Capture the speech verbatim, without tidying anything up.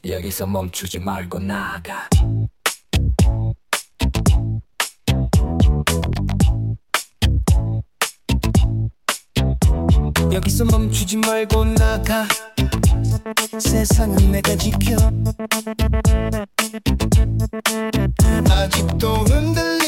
여기서 멈추지 말고 나가. 여기서 멈추지 말고 나가. 세상은 내가 지켜. 아직도 흔들려